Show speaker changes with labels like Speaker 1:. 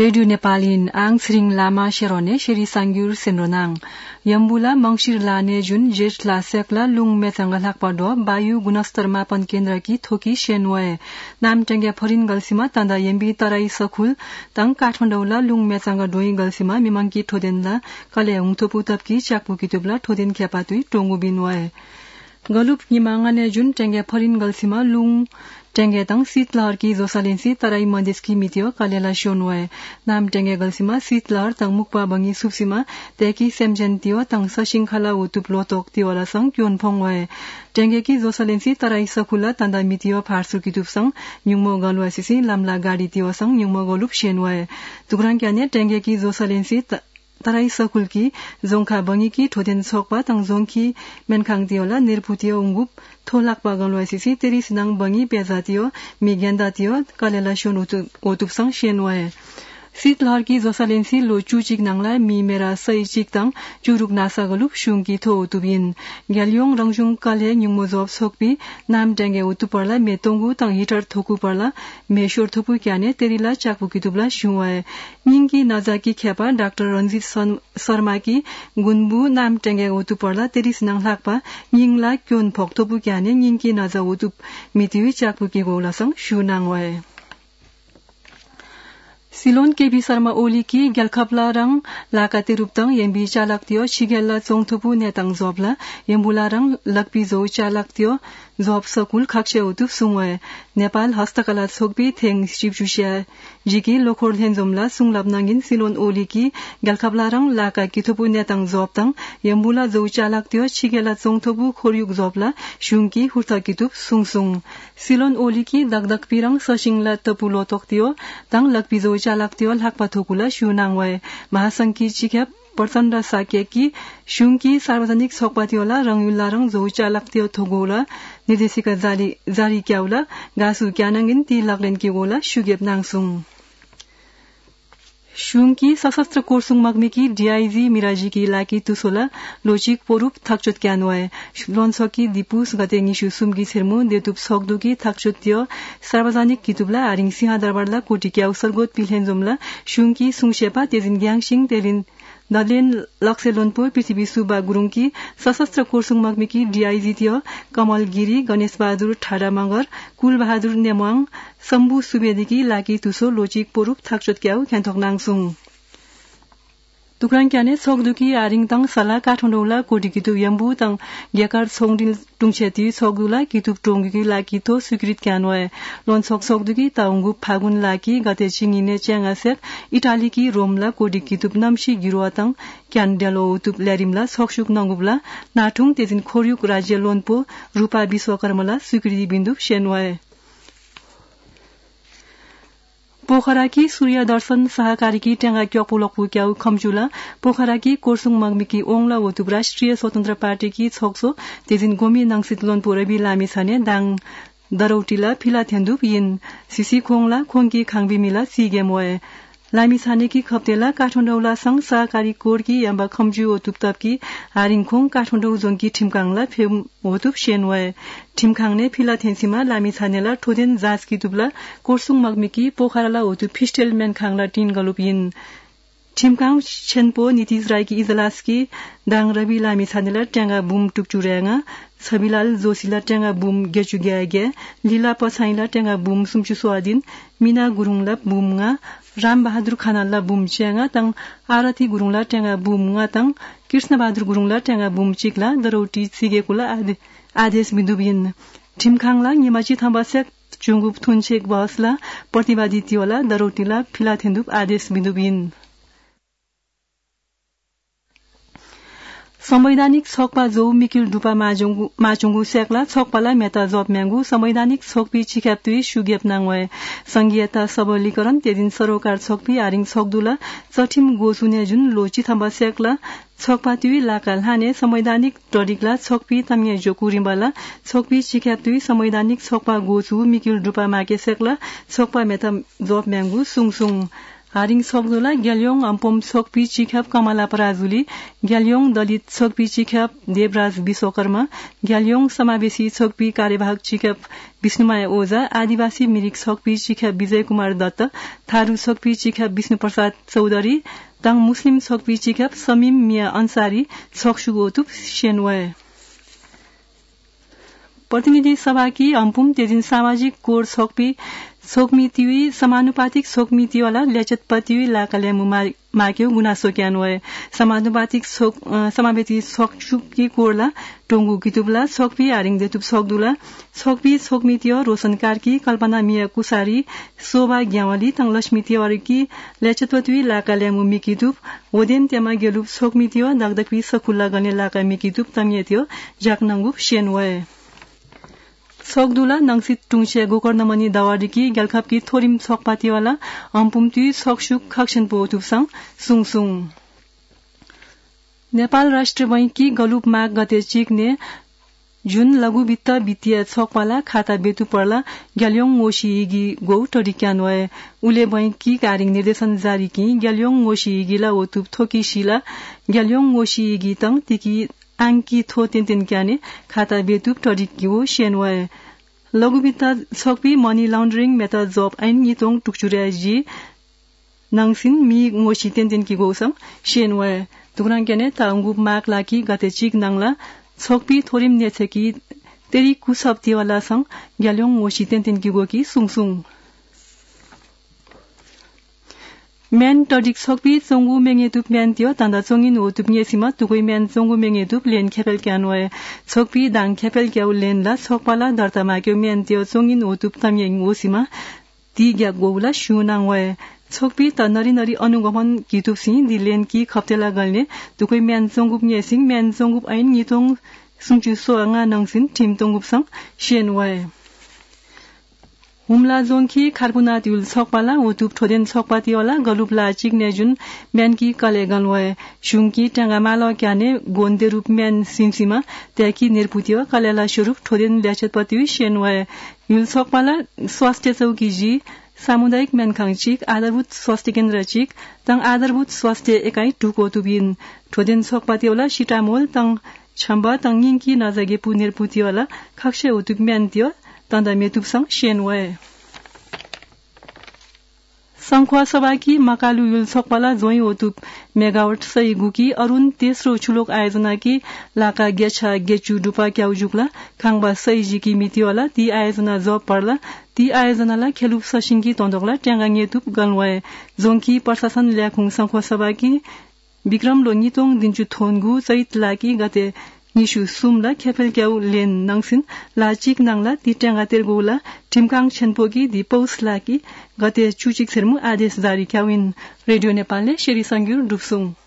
Speaker 1: radio नेपालीन आङ Tshering लामा शेरोने शेरी सांग्युर सेनरोनाङ यम्बुला मंगशिर लाने जुन जेठ लासेकला लुङ मेचंग लाकपडो वायु गुणस्तर मापन केन्द्र की थोकी शेनवे नाम टेंगे फरिन गल्सीमा तंदा यम्बी तराई सखुल तंग काठमाडौँला लुङ मेचंग डोई गल्सीमा मिमंकी ठोदेनला कले हुङथोपु तपकी चाकपुकी तुबला ठोदेन ख्यापातुई टोंगु बिनवे गलुप निमांगने जुन टेंगे फरिन गल्सीमा लुङ टेंगे तंग शीतलहर की जोसालेंसी तराई मधेस की मितियो कलेला शोनवे नाम टेंगे गल्सीमा शीतलहर तंग मुक्पा बंगी सुप्सीमा तेकी सेमजेन्तियो तंग सशिंखला उतुप लोतोक तिवला संग क्योन फोंगवे टेंगे की जोसालेंसी तराई सखुला तंदा मितियो फारसु की तुपसंग न्युमो गलवासीसी लामला गाडी तियो संग न्युमो गलुप शेनवे तुगरांग क्याने टेंगे की जोसालेंसी तराई सकुल की जोंखा बंगी की ठोदेन सोकपा तंग जोंखी मेनखांग तियोला निर्पुतियो उंगुप थोलाकपा गलवासीसी तेरी सिनांग बंगी पेजातियो मिगेंदातियो कलेला शोन ओतुपसंग शेनवे शीतलहर की जोसालेंसी लो चुचिक नांगला मी मेरा सई चिक तंग चुरुक नासा गलुप शुंग की थो ओतुबिन ग्यालियोंग रंगजुंग कले न्युमो जॉब सोकपी नाम टेंगे ओतुपरला मेतोंगु तंग हीटर थोकु परला मेशोर थोपु क्याने तेरीला चाकपु की तुबला शुवे निंगी नाजाकी ख्यापा डाक्टर रंजीत शर्मा की गुनबु नाम टेंगे ओतुपरला तेरी सिनांग लाकपा निंगला क्योन फोक थोपु क्याने निंगी नाजा ओतुप मितिवि चाकपु की गोलासंग शुनांगवे सिलोन केबी शर्मा ओली की गेलखपला रंग लाकाते रूपतंग यम्बी चालकतियो छिगेल्ला चोंगथुपु नेतंग जॉबला यम्बुला रंग लकपी जो चालकतियो जॉब सकुल खक्ष उतुप सुंगवे नेपाल हस्तकला छोकबी थेंग शिवजुसिया जिकी लोखोर लेन्जोमला सुंगलाब नंगिन सिलोन ओली की गेलखपला रंग लाका किथुपु नेतंग जॉबतंग यम्बुला जो चालकतियो छिगेल्ला चोंगथुपु खोरयुक जॉबला शुंकी हुर्था किथुप सुंगसुंग सिलोन ओली की दगदग पिरंग सशिंगला तपुलो तोक्तियो तंग लकपी जो चालकतियो लाकपाथोकुला शुनांगवे महासंघ की चिख्याप प्रचण्ड साके की शुंकी सार्वजनिक सोकपातियोला रंगयुल्ला रंग जो चालकतियो थोगोला निर्देशिका जारी क्याउला गासु क्यानंगिन ती लगलेन की गोला शुगेप नांगसुङ शुंकी सशस्त्र कोर्सुङ मगमी की डीआईजी मिराजी की लाकी तुसोला लोचिक पोरुप थकचुत क्यानवे लोनसकी दिपुस गते निशु सुमगी छिरमु देतुप सक्दुकी थकचुत्यो सार्वजनिक कितुबला आरिङ सिंह दरबारला कोटी क्याउ सरगोत पिलेन्जोमला शुंकी सुङशेपा तेजिन ग्याङसिङ तेलिन दलेन लक्सेलोनपो पृथ्वी सुब्बा गुरुङ की सशस्त्र कोर्सुङ मगमी की डीआईजी थियो कमल गिरी गणेश बहादुर ठाडा मगर कुल बहादुर नेमवाङ शम्भु सुवेदी की लाकी तुसो लोचिक पोरुप थकचोत क्याउ ख्यान्थोक नाङसुङ तुक्राङ क्याने सोगदुकी आरिङ तंग सला काठमाडौँला कोटी कितु यम्बु तंग गेकार सोङडिल टुङछेती सोगदुला कितुप टोंगकी लाकी तो स्वीकृत क्यानवे लोन सोगदुकी ताउंगु फागुन लाकी गते चिङिने च्याङासेक इटाली की रोमला कोटी कितुप नम्सी गिरोतंग क्यान्डेलो उतुप ल्यारिमला सोक्सुक नंगुबला नाठुङ तेजिन खोरयुक राज्य लोनपो रूपा विश्वकर्मला स्वीकृति बिन्दु शेनवे पोखरा की सूर्य दर्शन सहकारी की टेंगा क्योपुलकपु क्याउ खम्चुला पोखरा की कोर्सुङ मगमी की ओंगला वतुप राष्ट्रिय स्वतन्त्र पार्टी की छोक्सो तेजिन गोमी नङसित लोनपो रवि लामी छने दाङ दरौटीला फिला थेन्दुप यिन सिसी खोङला खोङकी खाङबिमिला सिगेमवे लामी छाने की खप्तेला काठमाडौँला संघ सहकारी कोर की यम्बा खम्जु वतुप तपकी हारिङखोङ काठमाडौँ जोंकी ठिमकाङला फेम वतुप शेनवे ठिमखाङने फिला थेन्सीमा लामी छानेला ठोदेन जाँच की तुबला कोर्सुङ मगमी की पोखराला वतुप फिस्टेल मेन खाङला टिन गलुप यिन ठिमकाङ छेनपो नीतिश राय की इजलास की दाङ रवि लामी छानेला ट्याङ्गा बुम टुकचुर्याङा छबिलाल जोशीला ट्याङ्गा बुम गेचुग्यागे लीला पछाइला ट्याङ्गा बुम सुम्चु स्वादिन मीना गुरुङला बुमङा राम बहादुर खानाला बुम च्याङा तङ आरती गुरुङला ट्याङ्गा बुमङा तङ कृष्ण बहादुर गुरुङला ट्याङ्गा बुम चिकला दरौटी सिगेकुला आदेश बिन्दुबिन ठिमखाङला निमाची थम्बासेक चुङगुप थुनछेक बहसला प्रतिवादी तियोला दरौटीला फिलाथेन्दुप आदेश बिन्दुबिन संवैधानिक छोकपा जो मिकिल डुपा माचुङगु सेकला छोकपाला मेता जब म्याङ्गु संवैधानिक छोकपी चिख्याप्तुई सुगेप नाङवे संघीयता सबलीकरण तेदिन सरोकार छोकपी आरिङ छोकदुला चठिम गोसुने जुन लोची थम्बा सेकला छोकपातुई लाकाल हाने संवैधानिक टडिकला छोकपी तमिया जोकुरिम्बाला छोकपी चिख्याप्तुई संवैधानिक छोकपा गोसु मिकिल डुपा माके सेकला छोकपा मेता जब म्याङ्गु सुङसुङ हारिङ सक्दोला ग्याल्योङ अम्पम सोकपी चिख्याप कमला पराजुली ग्याल्योङ दलित सोकपी चिख्याप देवराज विश्वकर्मा ग्याल्योङ समावेशी सोकपी कार्यवाहक चिख्याप विष्णुमाया ओझा आदिवासी मिरिक सोकपी चिख्याप विजय कुमार दत्त थारू सोकपी चिख्याप विष्णु प्रसाद चौधरी ताङ मुस्लिम सोकपी चिख्याप समीम मिया अन्सारी सोक्सुगोतुप शेनवय प्रतिनिधि सभाकी अम्पुम तेजिन सामाजिक कोड सोकमितिवी समानुपातिक सोकमितिवाला ल्याचतपतिवी लाकाल्यामु माक्यो गुनासो क्यानवय समानुपातिक समावेती सोकसुकी कोडला टोंगु कितुबला सोकपी हारिङ देतुप सोकदुला सोकपी सोकमितियो रोशन कार्की कल्पना मिया कुसारी शोभा ग्यावली तङ लक्ष्मी तिवारीकी ल्याचतपतिवी लाकाल्यामु मिकितुप ओदेन त्यमा गेलुप सोकमितियो दगदकवी सकुल्ला गने लाका मिकितुप तमियतियो जाकनंगुप शेनवय सोकदुला नंगसित टुङसे गोकर्णमणि दावाडीकी ग्यालखपकी थोरिम सोकपातीवाला अम्पुमती सोकसुक खक्सेनपो तुपसङ सुङसुङ नेपाल राष्ट्र बैंककी गलुप माग गते चिक्ने जुन लघु वित्त वित्तीय छोकवाला खाता बेतु पर्ला ग्याल्योङ ओशीगी गौ टरिक्यानवय उले बैंककी कारिङ निर्देशन जारी की ग्याल्योङ ओशीगीला ओतुप थोकी शिला ग्याल्योङ ओशीगी तङ तिकी आंकी थो तेन क्याने खाता बेतुप टरिक्यो शेनवय लघु वित्त छोकपी मनी लाउन्डरिङ मेथड जब ऐन नितोङ टुकचुर्याजी नङसिन मी मोशी तेन की गौसम शेनवय तुगराङ क्याने तांगुप माग लाकी गते चिक नङला छोकपी थोरिम नेछेकी तेरी कुसप्तीवाला संग ग्याल्योङ ओशी तेन की गोकी सुङसुङ म्यान टडिक सोकपी चोंगु मेङेतुप म्यान त्यो तन्दा चोंगिन ओतुप न्येसिमा तुकुइ म्यान चोंगु मेङेतुप लेन खेपेल क्यानवय छोकपी दाङ खेपेल क्याउ लेनला सोकपाला दर्ता माक्यो म्यान त्यो चोंगिन ओतुप तम्यङ ओसिमा ती ग्या गोउला शुनाङवय छोकपी त नरी अनुगमन कितुपसि दि लेन की खप्तेला गल्ने तुकुइ म्यान चोंगुप न्येसिङ म्यान चोंगुप ऐन नितोङ सुङचु सोङा नङसिन टिम तोंगुपसङ शेनवय हुम्ला जोंखी खारपुनात युल सोकपाला ओतुप ठोदेन सोकपातीवाला गलुपला चिक्ने जुन म्यानकी कले गलवय शुङकी टंगामालो क्याने गोन्ते रूप म्यान सिमसिमा त्याकी निर्पुतियो कलेला स्वरूप ठोदेन ल्याचतपति शेनवय युल सोकपाला स्वास्थ्य चौकी जी सामुदायिक म्यानखाङ चिक आधारभूत स्वास्थ्य केन्द्र चिक तङ आधारभूत स्वास्थ्य एकाइ टुको तुबिन ठोदेन सोकपातीवाला सिटामोल तङ छम्बा तङ निङकी नजगेपु निर्पुतिवाला खक्से ओतुप म्यान त्यो तन्दा मेतुपसङ शेनवय संखुवा सभाकी मकालु युल सोकपाला जोइ ओतुप मेगावट सही गुकी अरुण तेस्रो छुलोक आयोजना की लाका गेछा गेचु डुपा क्याउजुकला खाङबा सही जिकी मितिवाला ती आयोजना जब पर्ला ती आयोजनाला खेलुप ससिङकी तन्दोकला ट्याङगाङ येतुप गलवय जोंकी प्रशासन ल्याखुङ संखुवा सभाकी विक्रम लोनितोङ दिन्चु थोनगु चैत लाकी गते निशु सुमला खेपेल क्याउ लेन नङसिन लाचिक नङला ती ट्याङगा तेरगोला टिमकाङ छेनपोकी दि पौस लाकी गते चुचिक छेरमु आदेश जारी क्याउइन रेडियो नेपालले शेरी संग्युर डुप्सुङ